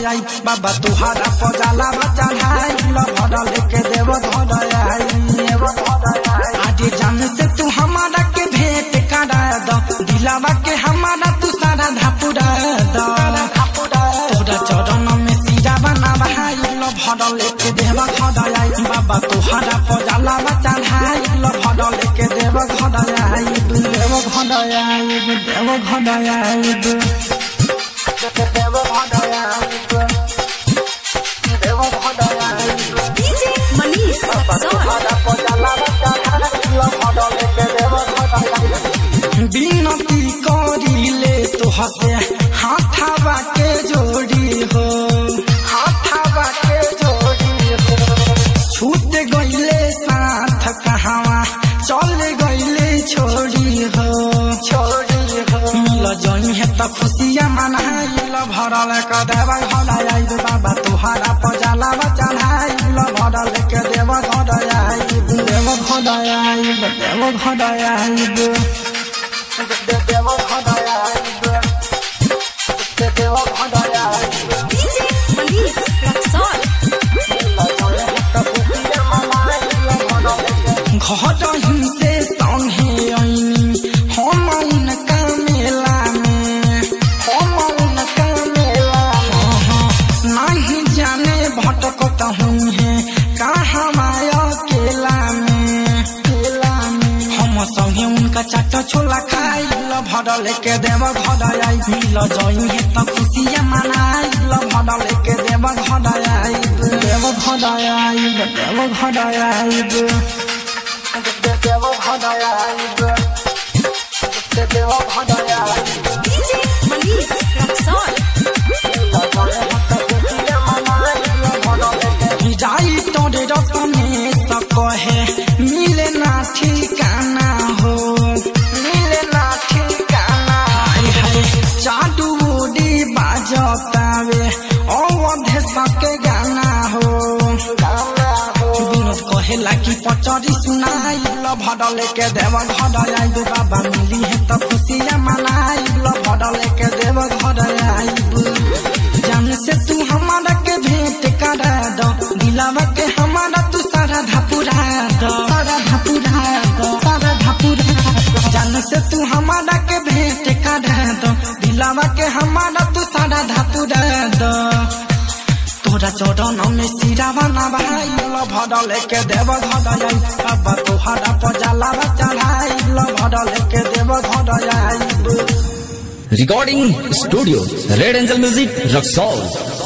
आई बाबा तुहारा पजाला चढ़ाई भर लेके देव घर आई आज जान से तू हमारा के भेंट करा दो दिलावा के हमारा तू सारा धापुरा दो तोरा चरण में सीरा बना भाई भर लेके देव घर आई बाबा तुहारा पजाला चढ़ाई भर लेके देव घर आई देव घर आई देव घर आई DJ Manish बिनती करिले तो हसे हाथावा के जोड़ी हो हाथावा के जोड़ी हो छूट गईले साथ कहावा चल गईले छोड़ी हो मिल जई है तो खुशियाँ मनाइल भरल के देव घर आई बाबा तुहारा पजाला चढ़ाई भरल के देव घर आई देव घर आई देव घर आई DJ Manish Raksol घर हिंसे संगे आईनी हम उनका मेला में हम उनका मेला नहीं जाने भटकत हूँ है कहाँ माया केला में हम संगे उनका चाट छोला खाई भर लेके देव घर आई मिल जई है तो खुशियाँ मनाई भर लेके देव घर आई देव घर आई देव घर आई DJ Manish Raksol जाई तोरे रतने कहे मिले ना ठिकाना हो मिले ना ठिकाना है चाडू बूढ़ी बाजतावे अवधे सके गाना हो विनोद कहेला कि पचरी सुनाई भर लेके देव घर आई बाबा मिली है तो खुशियाँ मनाई भर लेके देव घर आई जान से तू हमारा के भेंट करा दो दिलावा के हमारा तू सारा धापुरा दो सारा धापुरा दो सारा धापुरा दो जान से तू हमारा के भेंट करा दो दिलावा के हमारा तू सारा धापुरा दो तोरा चरण में सिरा बना भाई भर लेके देव घर आई बाबा तुहारा पजाला चढ़ाई भर लेके देव घर आई Recording Studio Red Angel Music Raksol